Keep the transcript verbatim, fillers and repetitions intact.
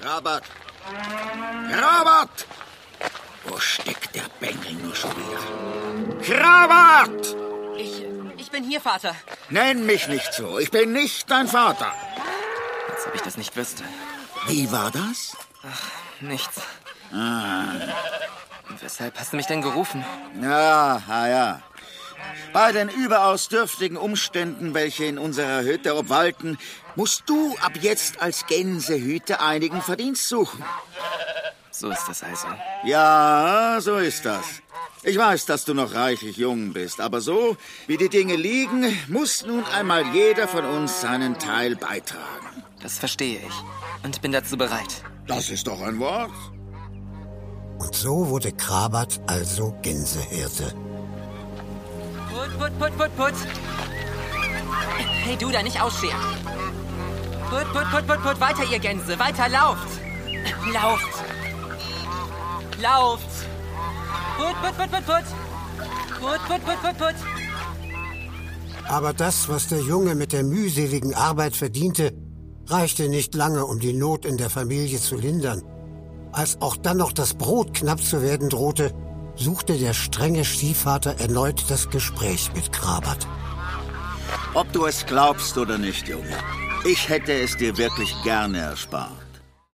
Krabat! Krabat! Wo steckt der Bengel nur schon wieder? Krabat! Ich, ich bin hier, Vater. Nenn mich nicht so. Ich bin nicht dein Vater. Als ob ich das nicht wüsste. Wie war das? Ach, nichts. Ah. Weshalb hast du mich denn gerufen? Ja, ja, ja. Bei den überaus dürftigen Umständen, welche in unserer Hütte obwalten, musst du ab jetzt als Gänsehüter einigen Verdienst suchen. So ist das also. Ja, so ist das. Ich weiß, dass du noch reichlich jung bist, aber so, wie die Dinge liegen, muss nun einmal jeder von uns seinen Teil beitragen. Das verstehe ich und bin dazu bereit. Das ist doch ein Wort. Und so wurde Krabat also Gänsehirte. Put, put, put, put, put. Hey, du da, nicht ausscheren. Put, put, put, put, put. Weiter, ihr Gänse. Weiter, lauft. Lauft. Lauft. Put, put, put, put, put. Put, put, put, put, put. Aber das, was der Junge mit der mühseligen Arbeit verdiente, reichte nicht lange, um die Not in der Familie zu lindern. Als auch dann noch das Brot knapp zu werden drohte, suchte der strenge Stiefvater erneut das Gespräch mit Krabat. Ob du es glaubst oder nicht, Junge, ich hätte es dir wirklich gerne erspart.